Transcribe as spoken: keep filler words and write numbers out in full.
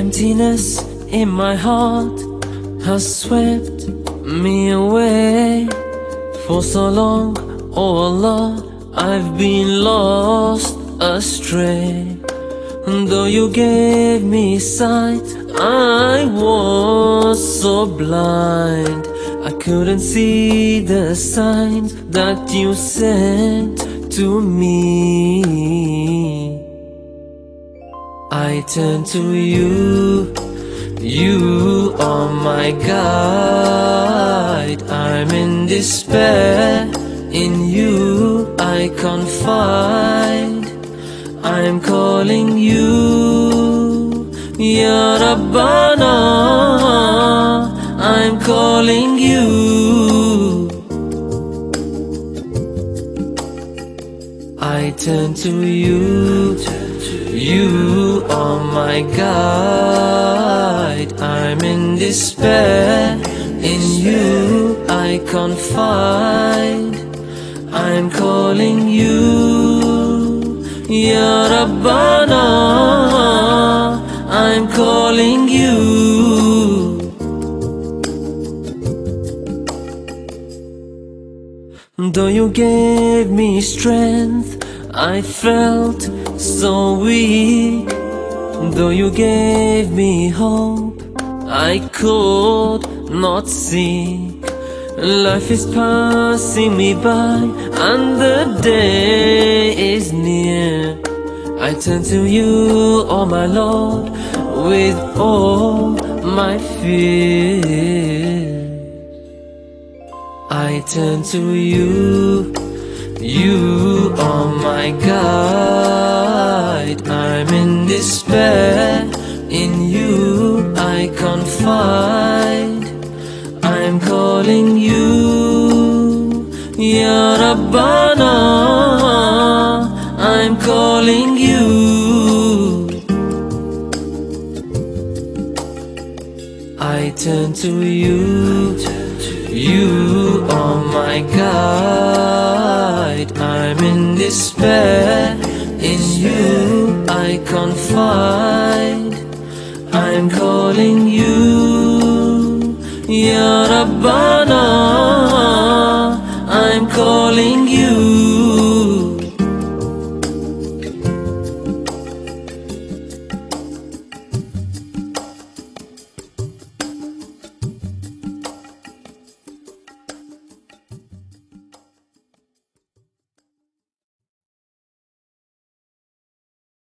Emptiness in my heart has swept me away. For so long, oh Allah, I've been lost astray. And though you gave me sight, I was so blind. I couldn't see the signs that you sent to me. I turn to you, you are my guide. I'm in despair, in you I confide. I'm calling you, Ya Rabbana, I'm calling you. I turn to you, you are my guide. I'm in despair, in you I confide. I'm calling you, Ya Rabbana, I'm calling you. Though you gave me strength, I felt so weak. Though you gave me hope, I could not see. Life is passing me by, and the day is near. I turn to you, oh my Lord, with all my fears. I turn to you, you are my guide. I'm in despair, in you I confide. I'm calling you, Ya Rabbana, I'm calling you. I turn to you, you are my guide. I'm in despair, in you I confide. I'm calling you, Ya Rabbana, I'm calling you.